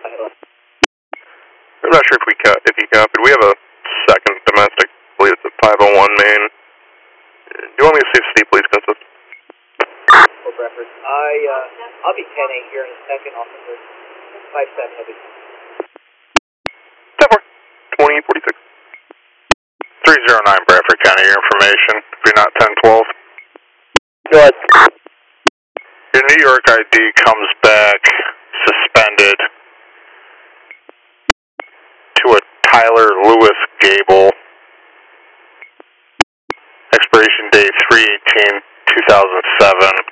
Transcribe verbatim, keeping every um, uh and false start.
I'm not sure if we ca if you copied. We have a second domestic. I believe it's a five oh one main. Do you want me to see if Steve Police consist? For reference, I, uh, I'll be ten eight here in a second, officer. five seven, I'll be ten four, twenty forty-six. three zero nine Bradford County, your information. If you're not ten twelve. Go ahead. Your New York I D comes back suspended to a Tyler Lewis Gable. Expiration date three eighteen two thousand seven.